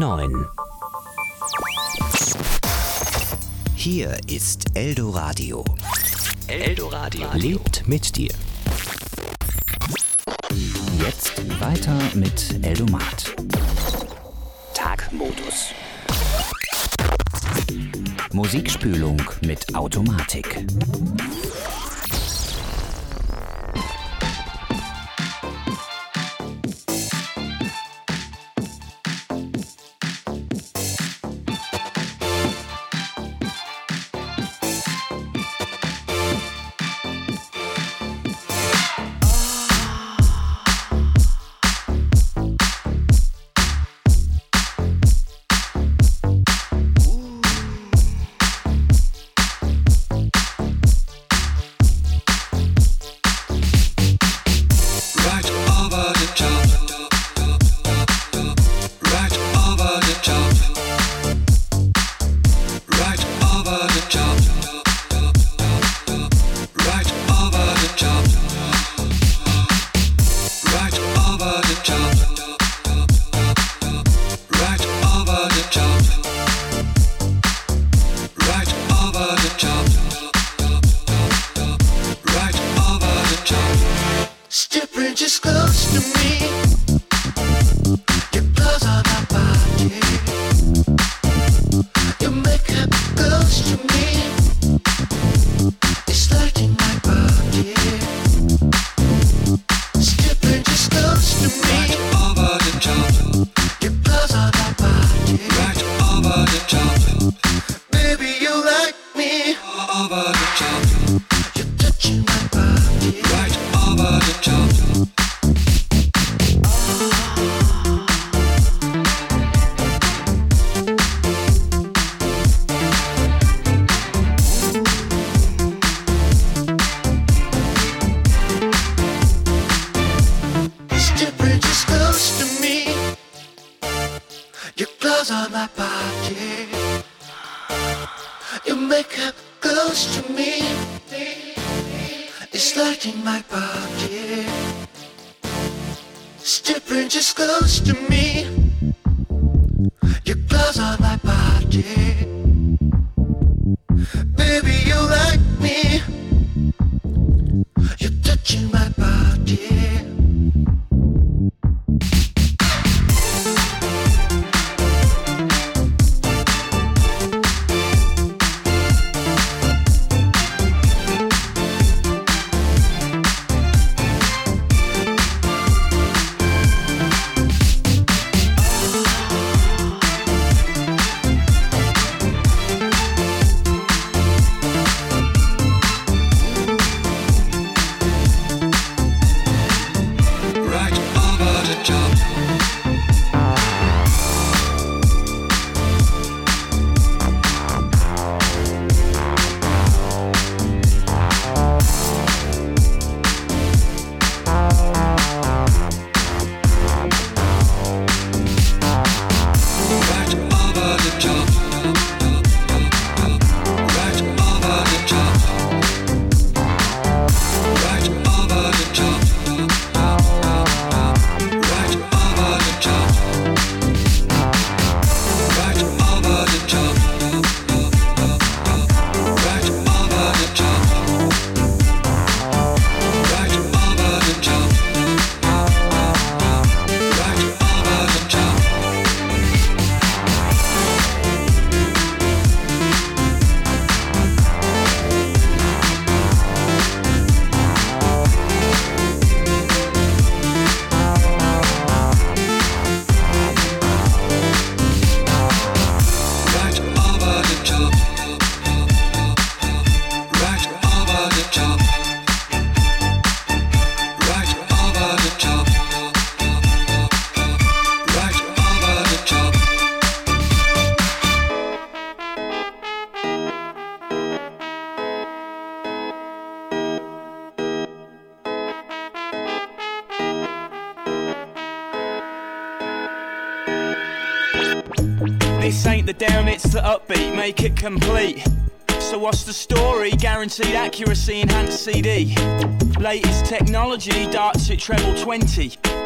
9. Hier ist Eldoradio. Eldoradio lebt mit dir. Jetzt weiter mit Eldomat. Tagmodus. Musikspülung mit Automatik. This ain't the down, it's the upbeat, make it complete. So what's the story? Guaranteed accuracy, enhanced CD. Latest technology, darts at treble 20.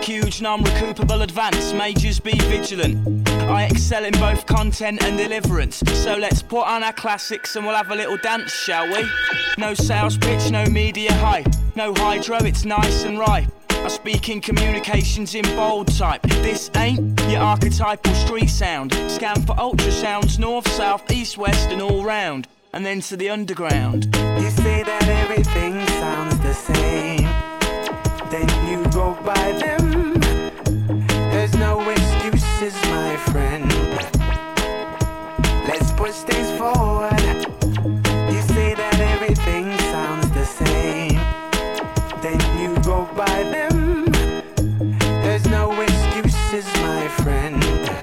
Huge non-recoupable advance, majors be vigilant. I excel in both content and deliverance. So let's put on our classics and we'll have a little dance, shall we? No sales pitch, no media hype. No hydro, it's nice and ripe. I speak in communications in bold type. This ain't your archetypal street sound. Scan for ultrasounds, north, south, east, west and all round. And then to the underground. You say that everything sounds the same, then you go by them. There's no excuses, my friend. Let's push things forward. You say that everything sounds the same, then you go by them. There's no excuses, my friend.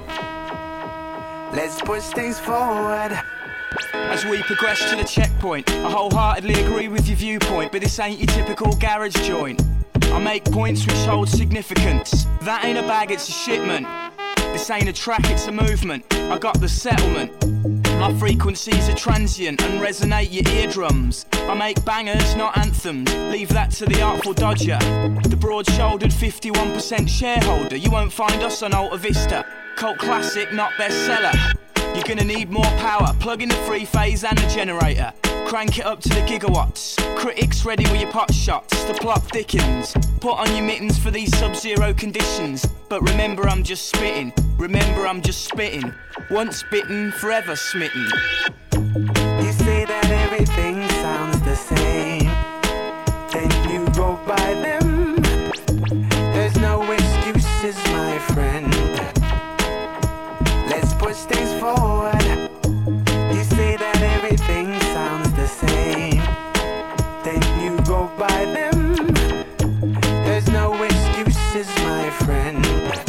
Let's push things forward. As we progress to the checkpoint, I wholeheartedly agree with your viewpoint, but this ain't your typical garage joint. I make points which hold significance. That ain't a bag, it's a shipment. This ain't a track, it's a movement. I got the settlement. My frequencies are transient and resonate your eardrums. I make bangers, not anthems. Leave that to the Artful Dodger, the broad-shouldered 51% shareholder. You won't find us on Alta Vista. Cult classic, not bestseller. You're gonna need more power. Plug in the three phase and the generator. Crank it up to the gigawatts. Critics ready with your pot shots. The plot thickens. Put on your mittens for these sub-zero conditions. But remember I'm just spitting. Remember I'm just spitting. Once bitten, forever smitten. You say that everything sounds the same, then you go by them. There's no excuses, my friend. Let's push things forward. You say that everything sounds the same, then you go by them. There's no excuses, my friend.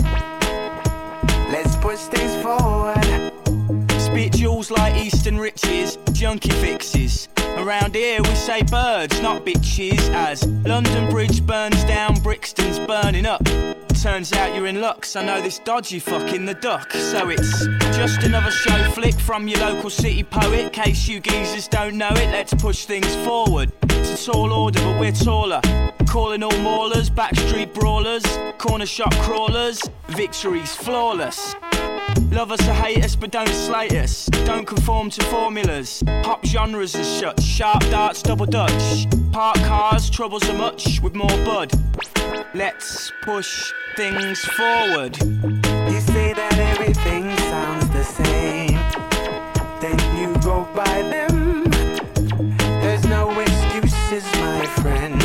Let's push things forward. Spit jewels like Eastern riches, junkie fixes. Around here we say birds, not bitches. As London Bridge burns down, Brixton's burning up. Turns out you're in luck, so I know this dodgy fucking the duck. So it's just another show flick from your local city poet. Case you geezers don't know it, let's push things forward. It's a tall order, but we're taller. Calling all maulers, backstreet brawlers, corner shop crawlers. Victory's flawless. Love us or hate us, but don't slate us. Don't conform to formulas. Pop genres are shut. Sharp darts, double dutch. Park cars, troubles are much with more bud. Let's push things forward. You say that everything sounds the same, then you go by them. There's no excuses, my friend.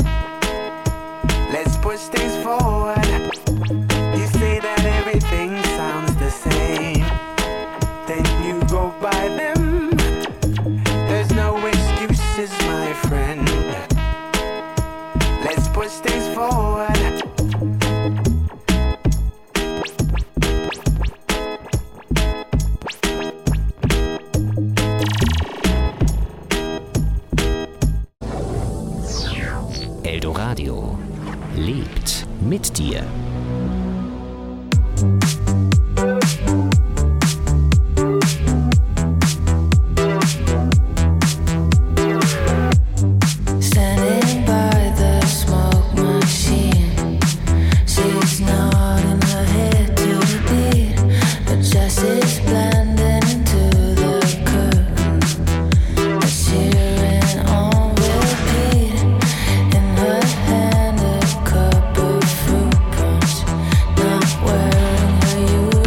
Let's push things forward. You say that everything sounds the same, then you go by them. There's no excuses, my friend. Let's push things forward. Eldoradio lebt mit dir. Wearing her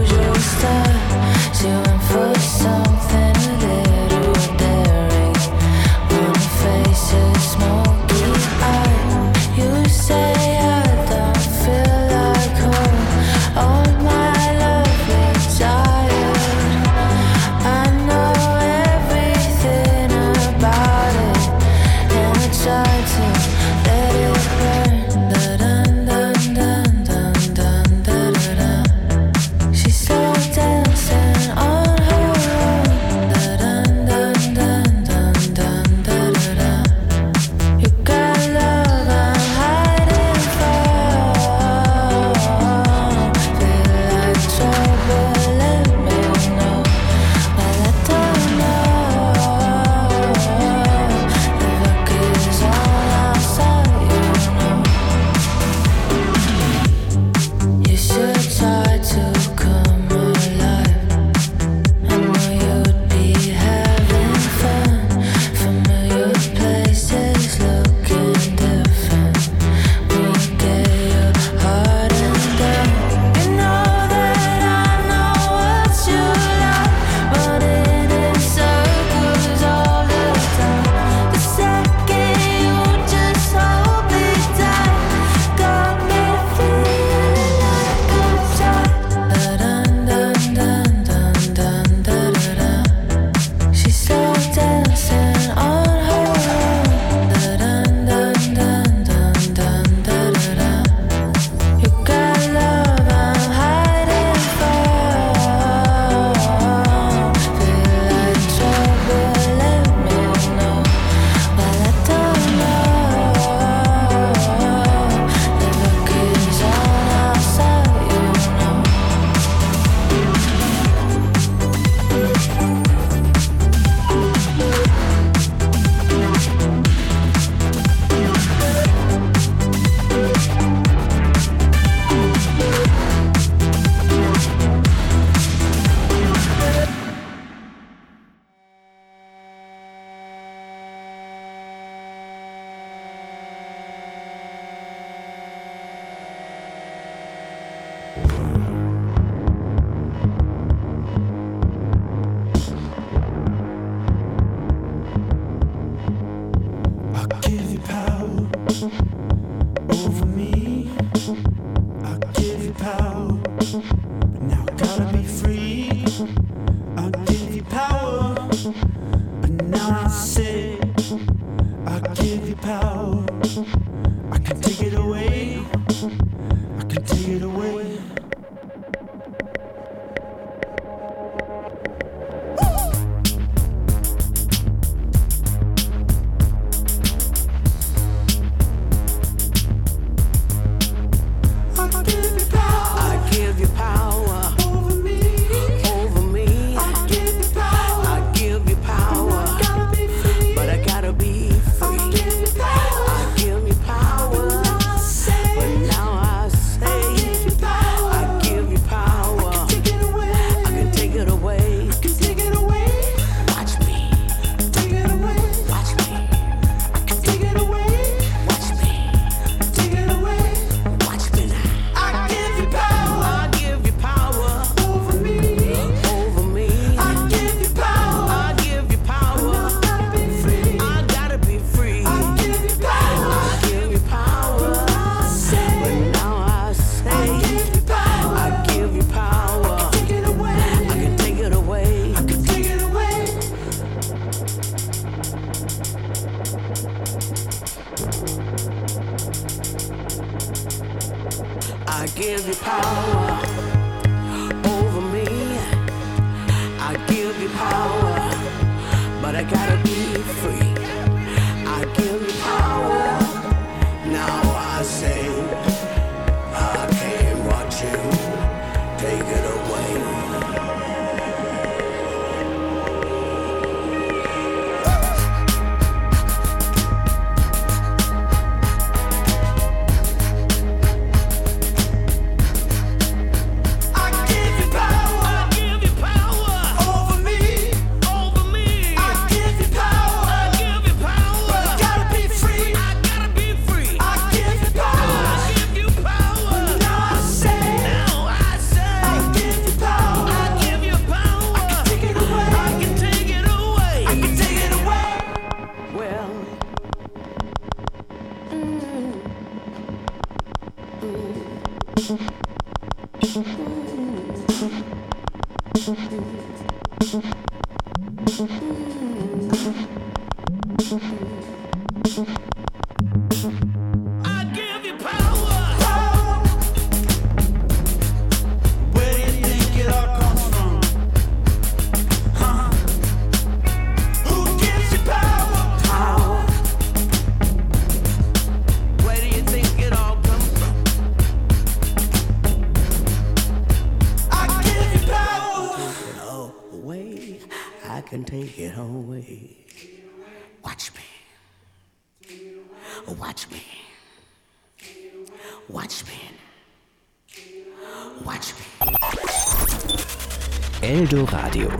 Eldoradio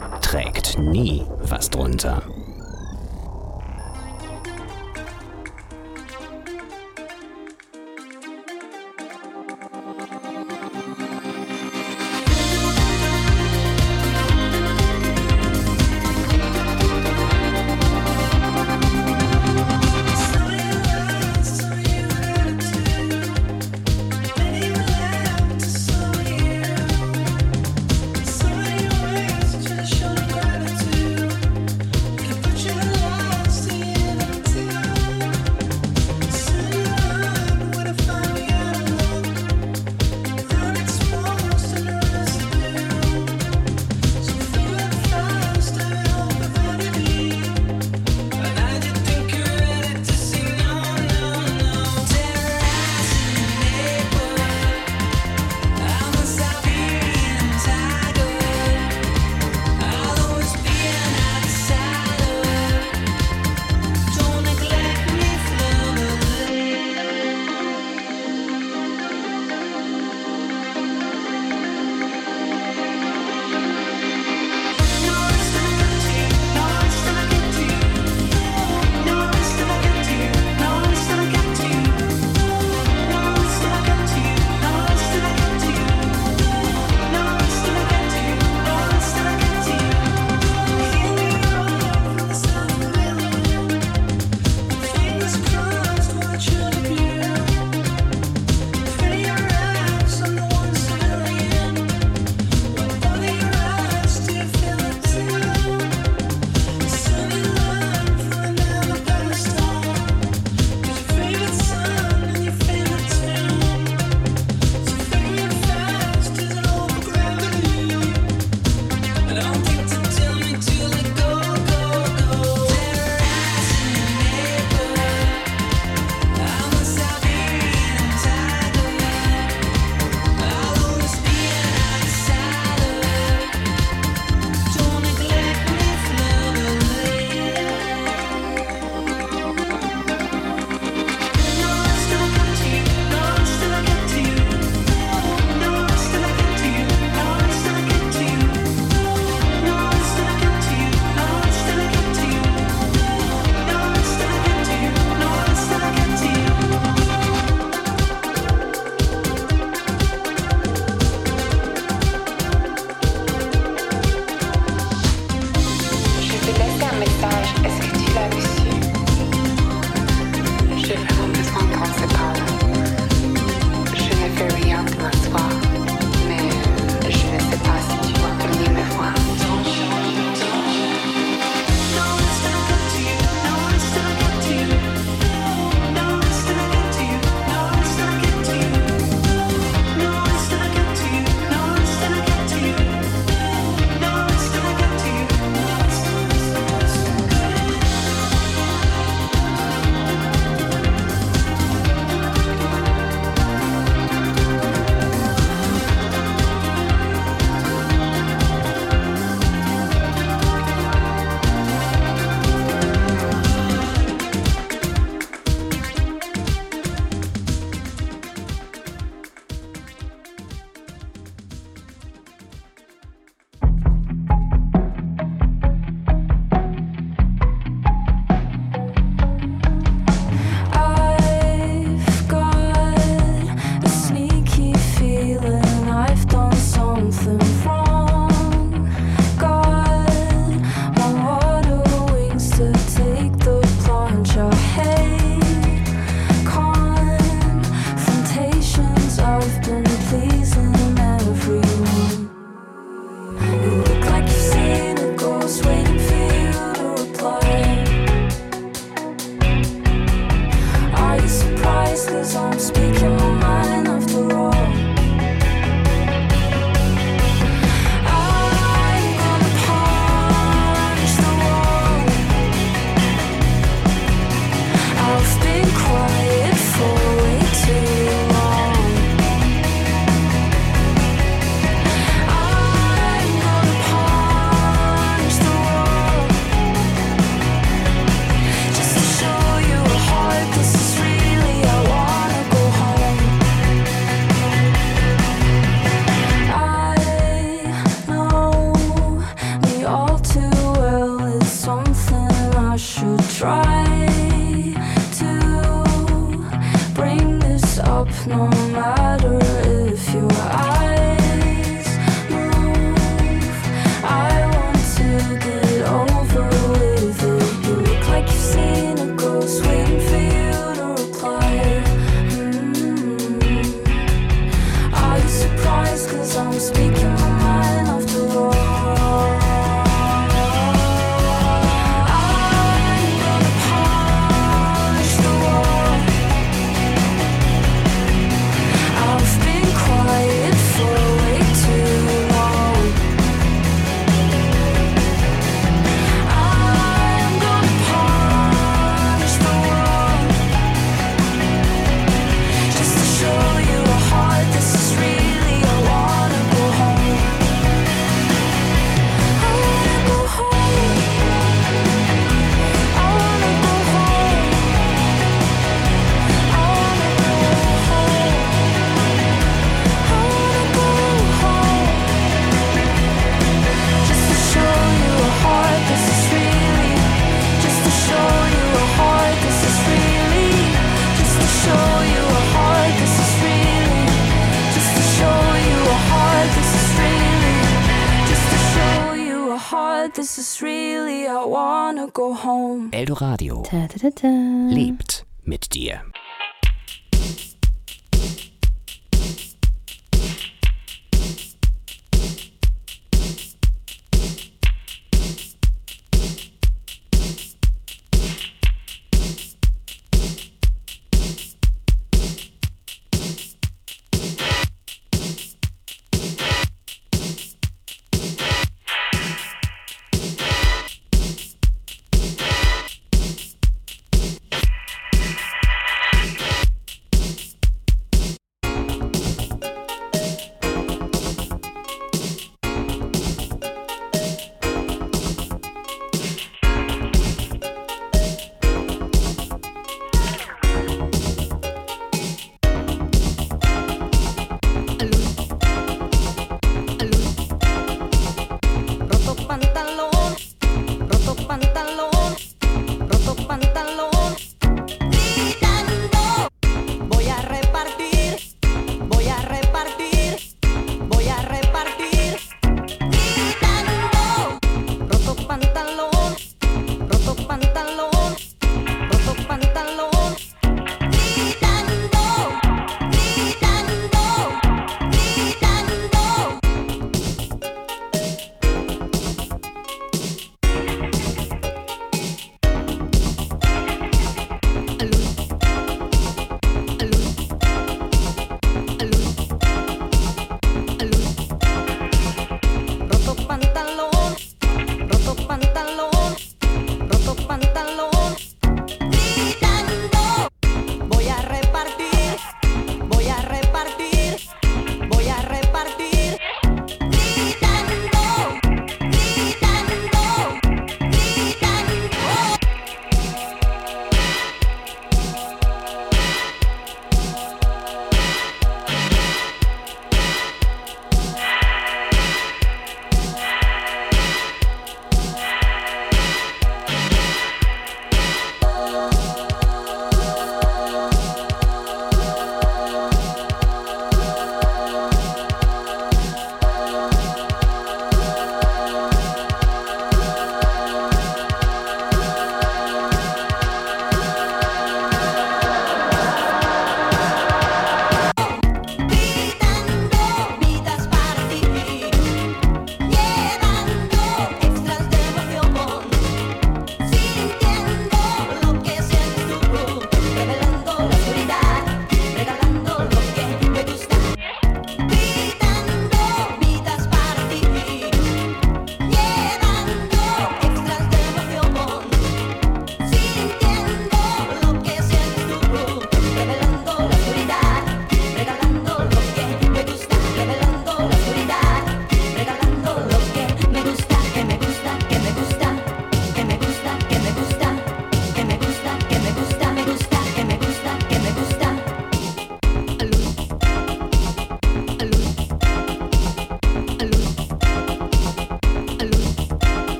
trägt nie was drunter. If 'cause I'm speaking my mind after all. No matter if your eyes move, I want to get over with it. You look like you've seen a ghost waiting for you to reply. Are you surprised 'cause I'm speaking my mind after all? This is really, I wanna go home. Eldoradio lebt mit dir.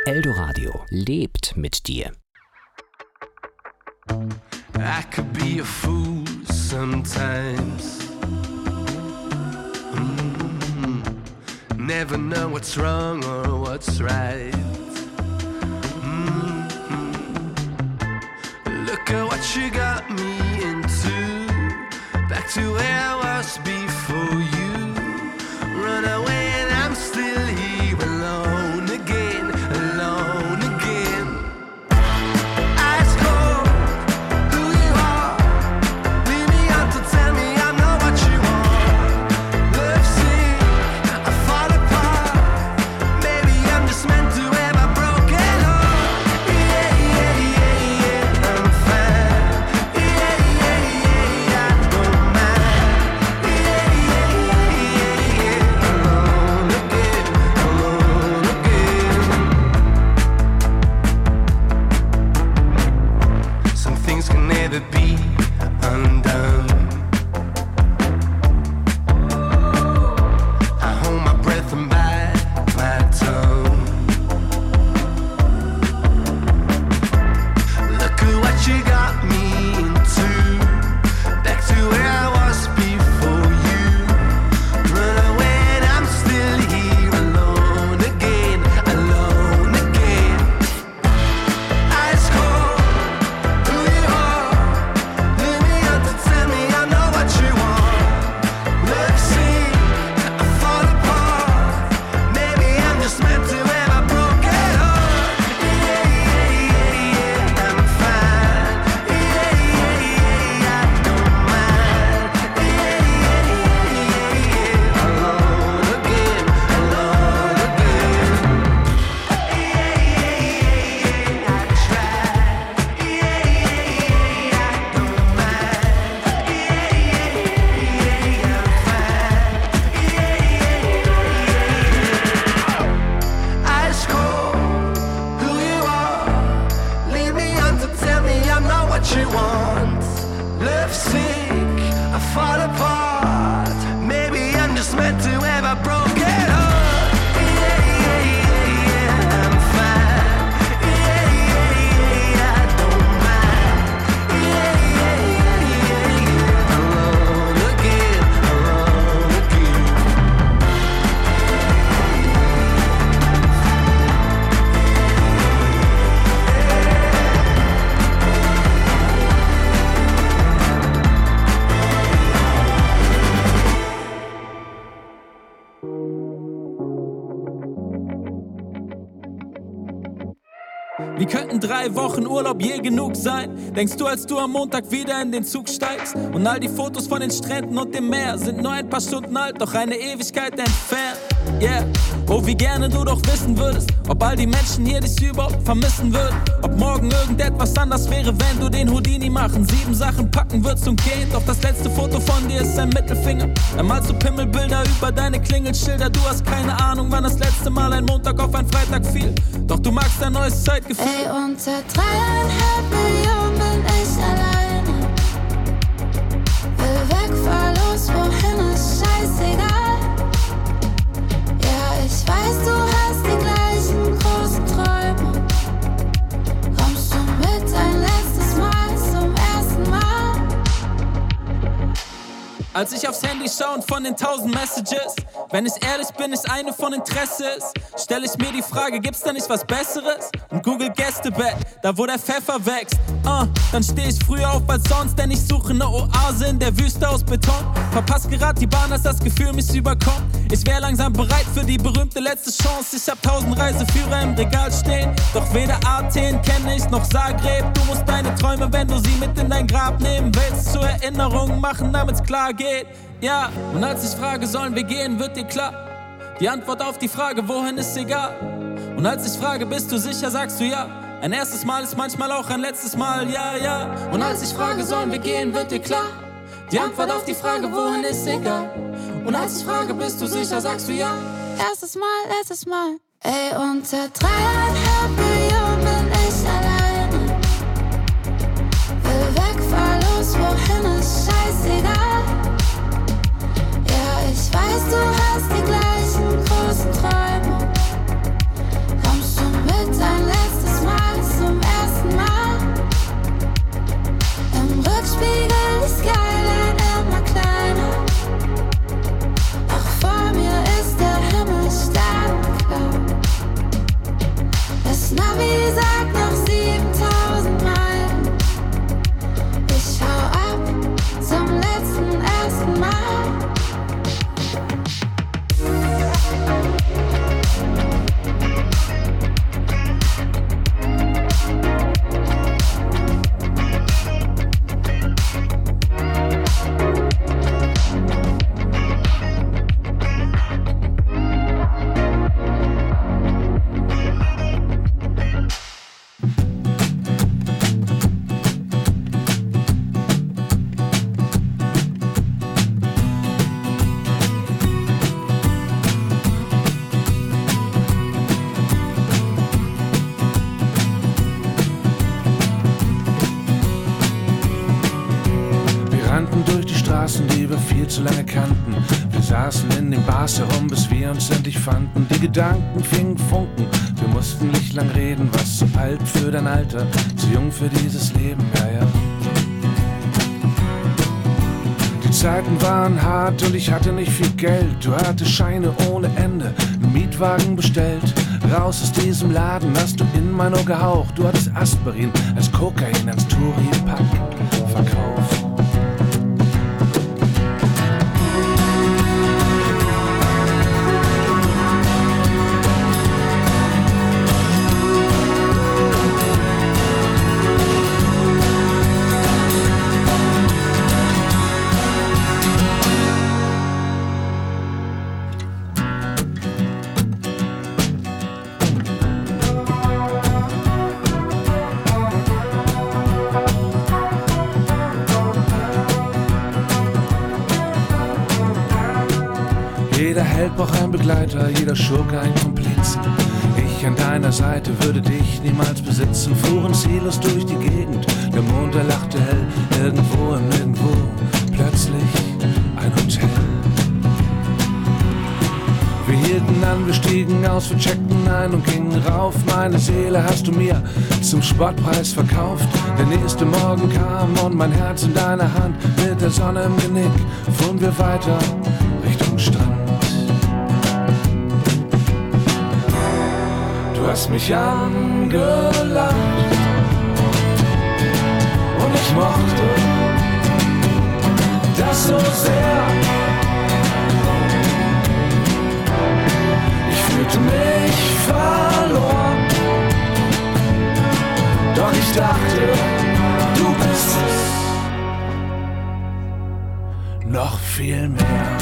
Eldoradio lebt mit dir. I could be a fool sometimes. Never know what's wrong or what's right. Look at what you got me into. Back to where I was before you. Run away and I'm still here alone again, alone again. Ice cold, who you are. Leave me out to tell me I'm not what you want. Love sick, I fall apart. Maybe I'm just meant to have a broken heart. Yeah, yeah, yeah, yeah, I'm fine. Yeah, yeah, yeah, I don't mind. Yeah, yeah, yeah, yeah, alone again, alone again. Some things can never be undone. I hold my breath and bite my tongue. Look at what you got me into. Back to where I was before you. Run away and I'm still here alone again, alone again. Ice cold, who you are. Leave me out to tell me I know what you want. Love sick, I fall apart. Maybe I'm just meant to have a broken heart. Yeah, yeah, yeah, yeah, I'm fine. Yeah, yeah, yeah, I don't mind. Yeah, yeah, yeah, yeah, alone again, alone again. Yeah, yeah, yeah, I tried. Yeah, yeah, yeah, I don't mind. Yeah, yeah, yeah, I'm fine. Yeah, yeah, ice cold, who you are. Leave me on to tell me I'm not what you want. Love sick, I fall apart. Maybe I'm just meant to have a broken heart. Yeah, yeah, yeah, yeah, I'm fine. Yeah, yeah, yeah, I don't mind. Yeah, yeah, yeah, yeah, alone again, alone again. Wie könnten 3 Wochen Urlaub je genug sein? Denkst du, als du am Montag wieder in den Zug steigst? Und all die Fotos von den Stränden und dem Meer sind nur ein paar Stunden alt, doch eine Ewigkeit entfernt. Yeah, oh wie gerne du doch wissen würdest, ob all die Menschen hier dich überhaupt vermissen würden. Ob morgen irgendetwas anders wäre, wenn du den Houdini machen, 7 Sachen packen würdest und gehen. Doch das letzte Foto von dir ist ein Mittelfinger. Dann malst du Pimmelbilder über deine Klingelschilder. Du hast keine Ahnung, wann das letzte Mal ein Montag auf ein Freitag fiel. Doch du magst ein neues Zeitgefühl. Ey, unter 3,5 Millionen bin ich alleine. Will weg, fahr los, wohin ist scheißegal. Ja, ich weiß, du hast die gleichen großen Träume. Kommst du mit ein letztes Mal zum ersten Mal? Als ich aufs Handy schaue und von den 1000 Messages, wenn ich ehrlich bin, nicht eine von Interesse ist, stell ich mir die Frage, gibt's da nicht was Besseres? Und Google Gästebett, da wo der Pfeffer wächst. Dann steh ich früher auf als sonst, denn ich suche ne Oase in der Wüste aus Beton. Verpass grad die Bahn, als das Gefühl mich überkommt. Ich wär langsam bereit für die berühmte letzte Chance. Ich hab 1000 Reiseführer im Regal stehen, doch weder Athen kenne ich noch Zagreb. Du musst deine Träume, wenn du sie mit in dein Grab nehmen willst, zur Erinnerung machen, damit's klar geht. Ja, und als ich frage, sollen wir gehen, wird dir klar. Die Antwort auf die Frage, wohin, ist egal. Und als ich frage, bist du sicher, sagst du ja. Ein erstes Mal ist manchmal auch ein letztes Mal, ja, ja. Und als ich frage, sollen wir gehen, wird dir klar. Die Antwort auf die Frage, wohin, ist egal. Und als ich frage, bist du sicher, sagst du ja. Erstes Mal, letztes Mal. Ey, unter 3,5 Millionen bin ich alleine. Will weg, fahr los, wohin ist scheißegal. Ja, ich weiß, du hast die gleichen großen Träume. Kommst du mit Straßen, die wir viel zu lange kannten. Wir saßen in den Bars herum, bis wir uns endlich fanden. Die Gedanken fingen Funken, wir mussten nicht lang reden. Was zu alt für dein Alter, zu jung für dieses Leben, ja, ja. Die Zeiten waren hart und ich hatte nicht viel Geld. Du hattest Scheine ohne Ende, einen Mietwagen bestellt. Raus aus diesem Laden hast du in mein Ohr gehaucht. Du hattest Aspirin als Kokain ans Touri-Pack verkauft. Jeder Held braucht einen Begleiter, jeder Schurke einen Komplizen. Ich an deiner Seite würde dich niemals besitzen. Fuhren ziellos durch die Gegend, der Mond erlachte hell. Irgendwo im Nirgendwo, plötzlich ein Hotel. Wir hielten an, wir stiegen aus, wir checkten ein und gingen rauf. Meine Seele hast du mir zum Spottpreis verkauft. Der nächste Morgen kam und mein Herz in deiner Hand. Mit der Sonne im Genick fuhren wir weiter Richtung Strand. Du hast mich angelacht und ich mochte das so sehr. Ich fühlte mich verloren, doch ich dachte, du bist es noch viel mehr.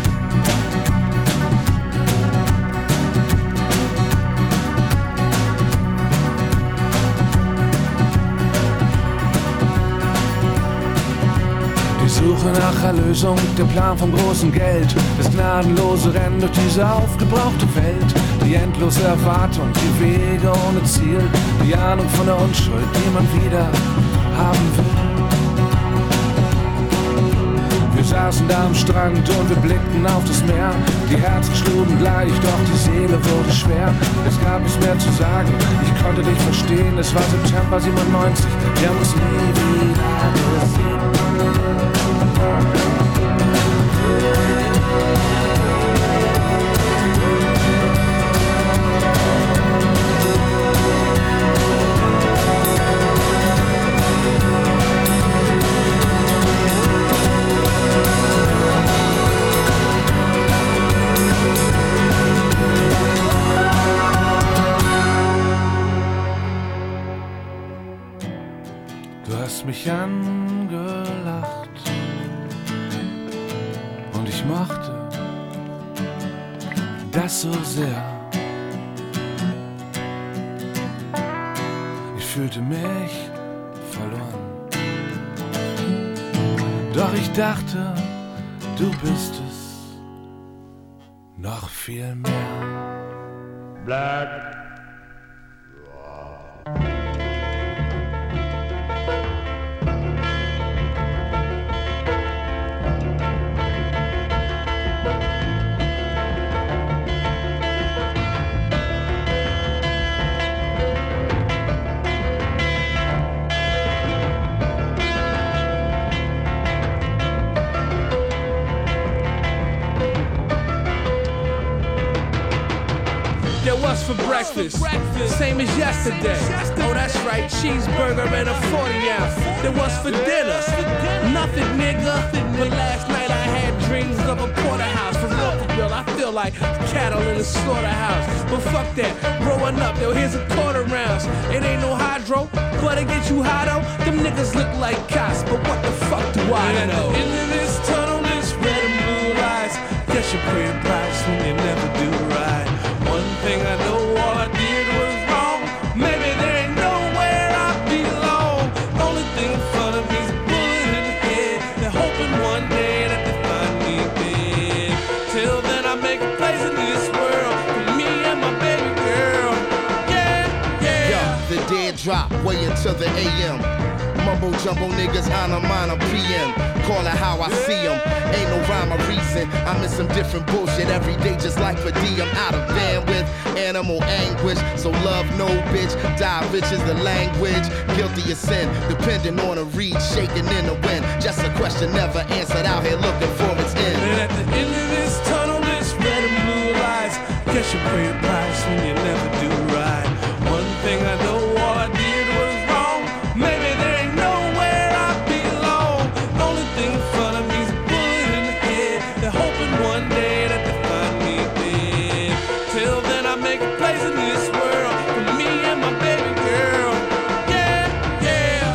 Suche nach Erlösung, der Plan vom großen Geld, das gnadenlose Rennen durch diese aufgebrauchte Welt, die endlose Erwartung, die Wege ohne Ziel, die Ahnung von der Unschuld, die man wieder haben will. Wir saßen da am Strand und wir blickten auf das Meer, die Herzen schlugen gleich, doch die Seele wurde schwer. Es gab nichts mehr zu sagen, ich konnte dich verstehen, es war September 97, wir haben uns nie wieder gesehen. Du hast mich angelacht und ich mochte das so sehr. Ich fühlte mich verloren, doch ich dachte, du bist es noch viel mehr. Black. What's for breakfast? Same as yesterday. Oh, that's right, cheeseburger and a 40-ounce. Then what's for dinner? Nothing, nigga. But last night I had dreams of a porterhouse from Rockville. I feel like cattle in a slaughterhouse. But fuck that, growing up, yo, here's a quarter rounds. It ain't no hydro, but it get you hot out. Them niggas look like cops, but what the fuck do I know? Into this tunnel, this red and blue lights. Guess you pay a price when you never do right. One thing I know, all I did was wrong. Maybe there ain't nowhere I belong. Only thing in front of me's a bullet in the head. They're hoping one day that they find me dead. Till then I make a place in this world for me and my baby girl. Yeah, yeah. Yo, the dead drop way into the AM. Mumbo jumbo niggas on a minor PM. Call it how I see them. Ain't no rhyme or reason. I'm in some different bullshit every day, just like per diem. Out of bandwidth, animal anguish. So love no bitch, die rich is the language. Guilty of sin, depending on a reed shaking in the wind. Just a question never answered, out here looking for its end. And at the end of this tunnel, this red and blue lights. Guess you pay a price when you never do right. One thing I know, all I did was wrong. Maybe there ain't nowhere I belong. Only thing in front of me's a bullet in the head. They're hoping one day that they find me dead. Till then I make a place in this world for me and my baby girl. Yeah, yeah.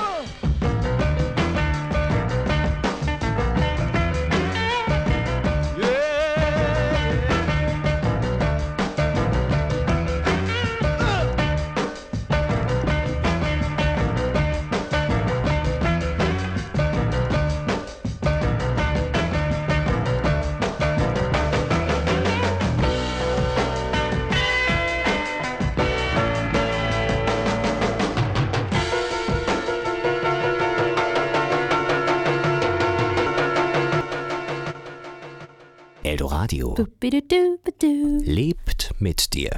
Eldoradio lebt mit dir.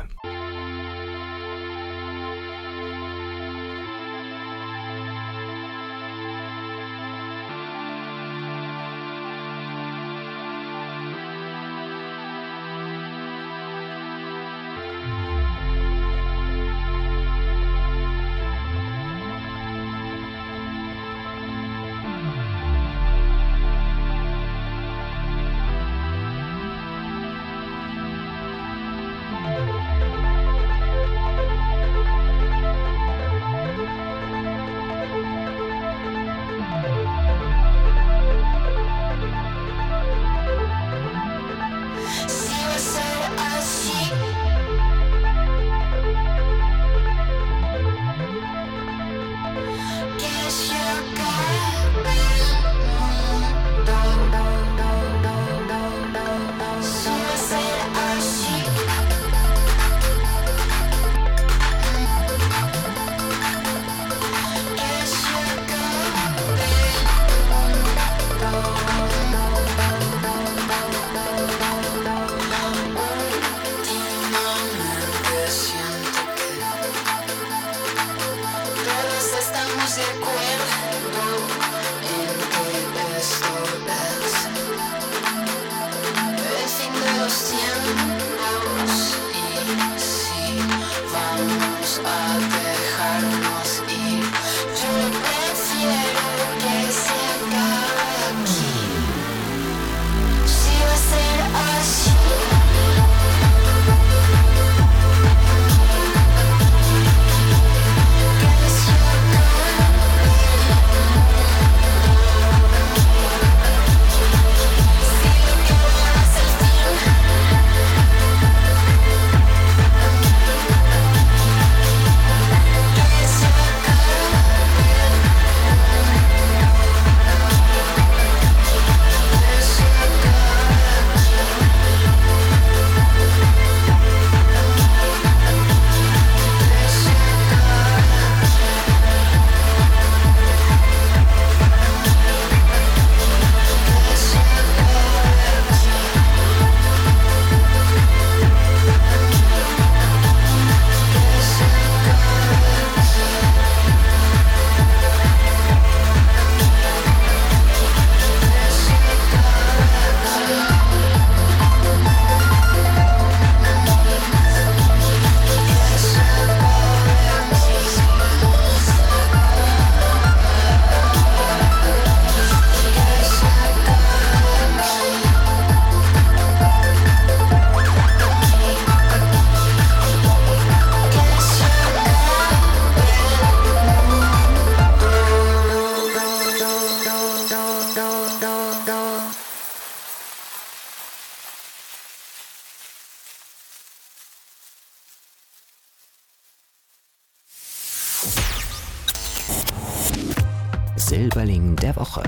Silberling der Woche.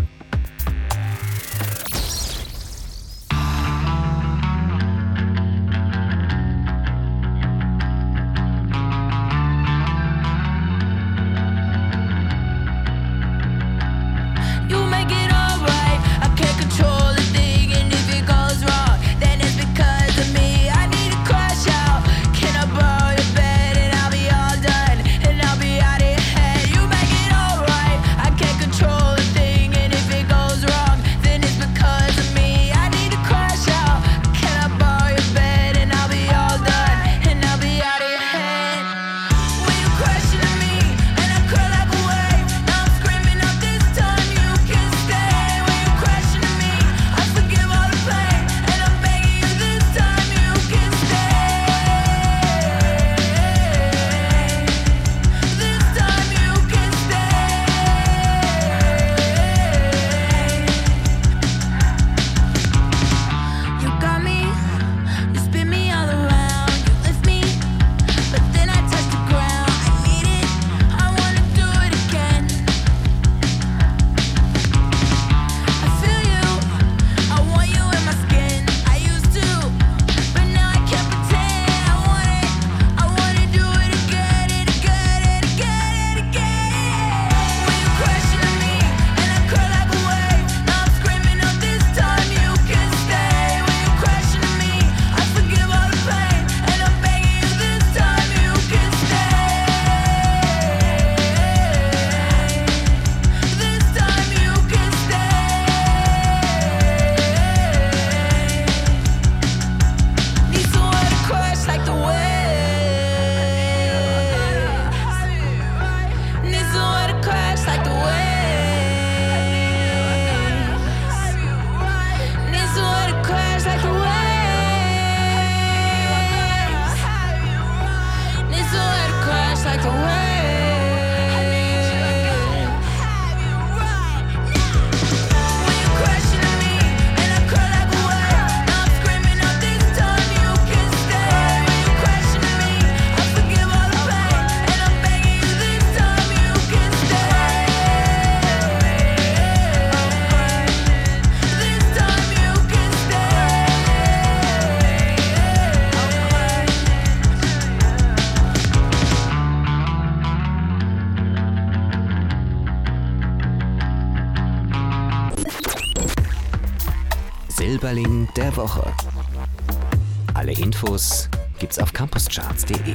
Liebling der Woche. Alle Infos gibt's auf campuscharts.de.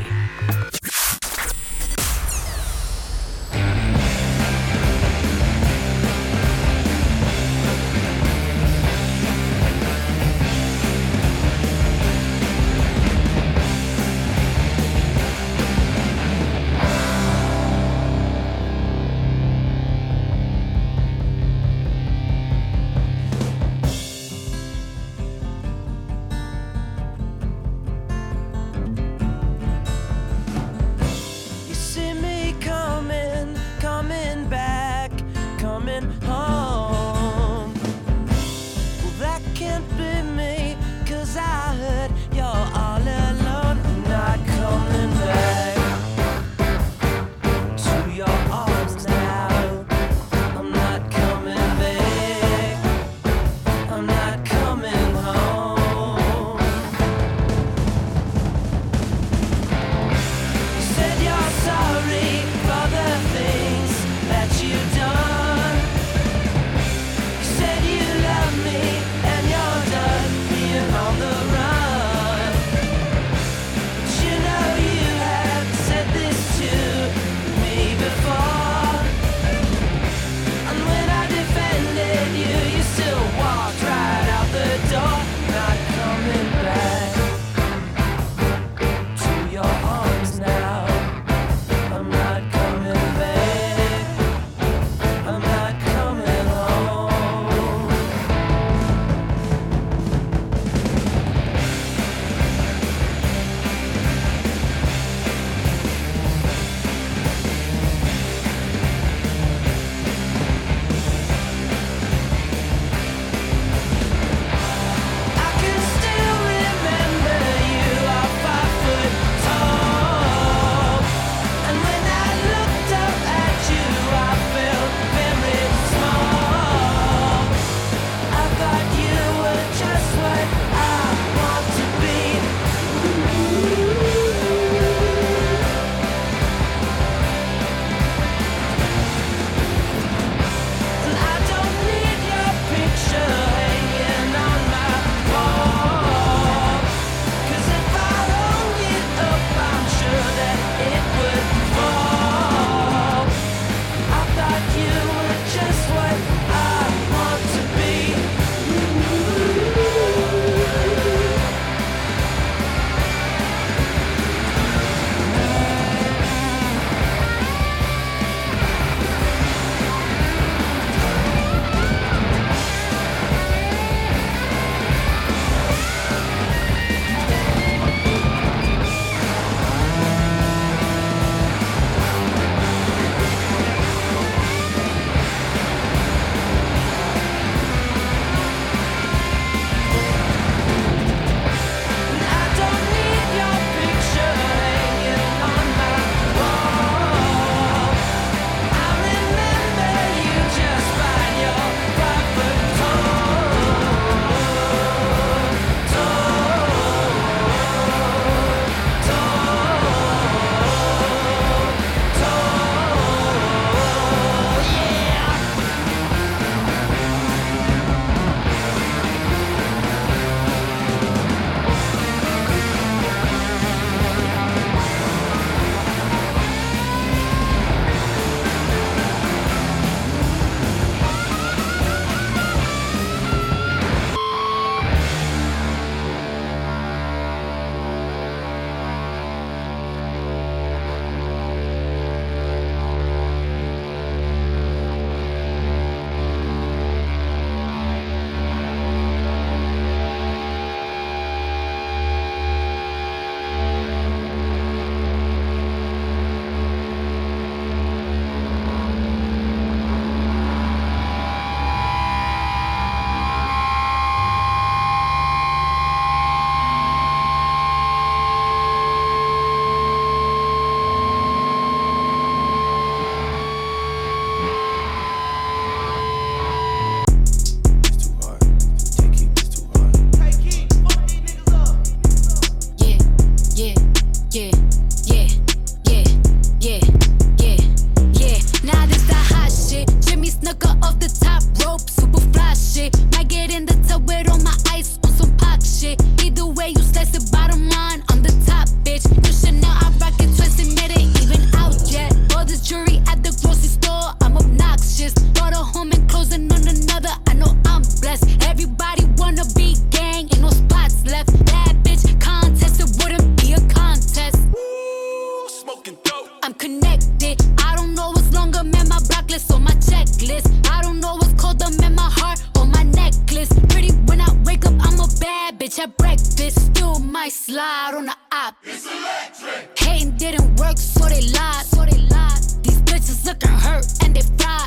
it still might slide on the op. It's electric. Hating didn't work, so they lied. These bitches looking hurt and they fried.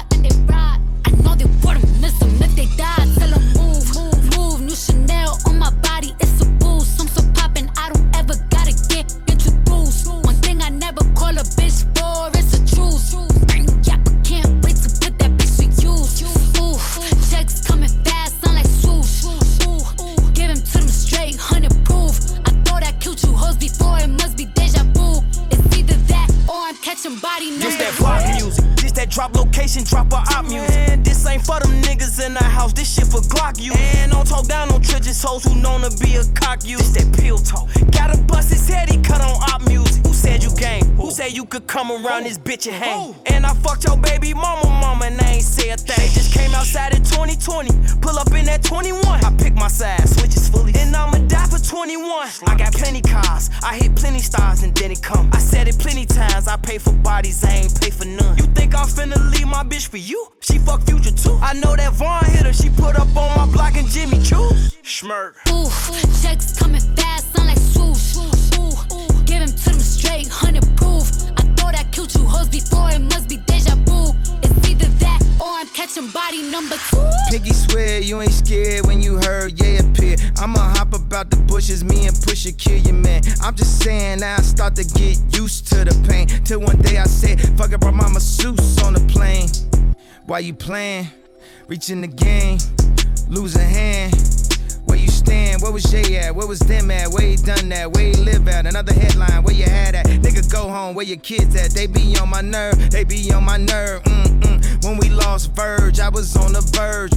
I know they wouldn't miss them if they died. Tell them move. New Chanel on my body, it's a boost. I'm so poppin', I don't ever gotta get introduced. One thing I never call a bitch for, it's a truce. Yeah, but can't wait to put that bitch to use. Ooh, checks coming fast, sound like swoosh. Ooh, give him to them straight, 100 proof. I thought I killed you hoes before, it must be deja vu. It's either that or I'm catching body numbers. This that pop music, this that drop location, drop a op music. And this ain't for them niggas in the house, this shit for Glock you. And don't talk down on trenches hoes who known to be a cock you. This that pill talk, gotta bust his head, he cut on op music. Who said you game? Who said you could come around this bitch and hang? And I fucked your baby mama and I ain't say a thing. They just came outside in 2020, pull up in that 21. I pick my side, switches fully, and I'ma die for 21. I got plenty cars, I hit plenty stars and then it come. I said it plenty times, I pay for bodies, I ain't pay for none. You think I'm finna leave my bitch for you? She fuck Future too. I know that Vaughn hit her, she put up on my block and Jimmy Choo. Schmirk. Ooh, checks coming fast, sound like swoosh. Ooh, give him to them straight, 100 proof. I thought I killed you hoes before, it must be deja vu. It's either that or I'm catching body number 2. Piggy swear you ain't scared when you heard yeah appear. I'ma hop about the bushes, me and Pusha kill your man. I'm just saying now I start to get used to the pain. Till one day I said, fuck it, brought my masseuse on the plane. Why you playing? Reaching the game, lose a hand. Where you stand? Where was Jay at? Where was them at? Where he done that? Where he live at? Another headline, where you had at? Nigga, go home, where your kids at? They be on my nerve, they be on my nerve. When we lost Verge, I was on the verge.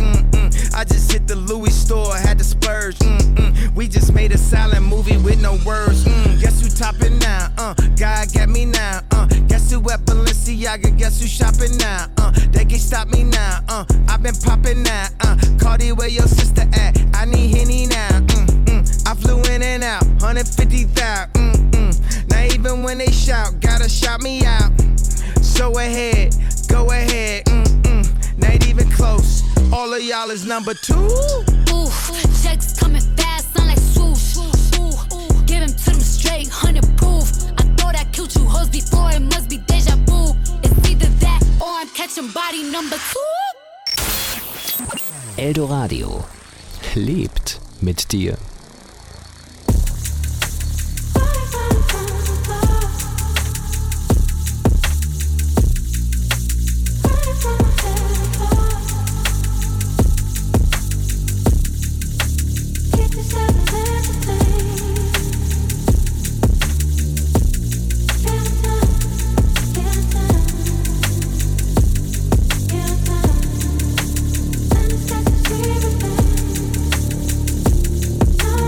I just hit the Louis store, had to splurge. We just made a silent movie with no words. Guess who topping now? God got me now. Guess who at Balenciaga? Guess who shopping now? They can't stop me now. I've been popping now. Cardi, where your sister at? I need Henny now. I flew in and out, 150,000. Now even when they shout, gotta shout me out. So ahead, go ahead. Not even close. All of y'all is number 2. Ooh, checks coming fast, sound like swoosh. Ooh, give him to them straight, 100 proof. I thought I killed you hoes before, it must be deja vu. It's either that or I'm catching body number 2. Eldoradio lebt mit dir. No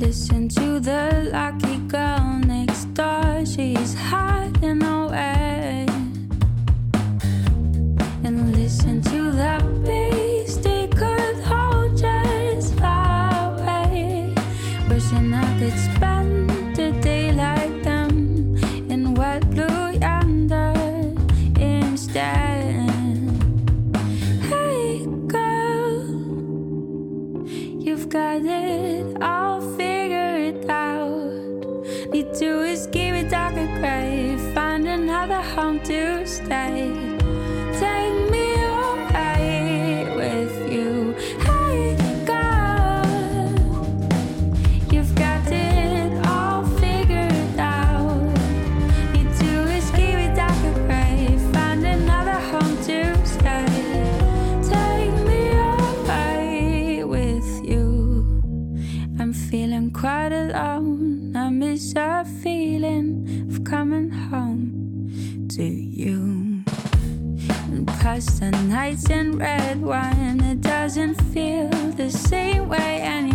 Listen to the lucky girl next door, she's hiding away. And listen to the peace they could hold just far away. Wishing I could spend a day like them in wet blue yonder instead. Hey girl, you've got it all figured out. Need to escape a darker grave, find another home to stay. Take me away with you. Hey girl, you've got it all figured out. Need to escape a darker grave, find another home to stay. Take me away with you. I'm feeling quite alone. I miss a feeling of coming home to you. And past the nights in red wine, it doesn't feel the same way anymore.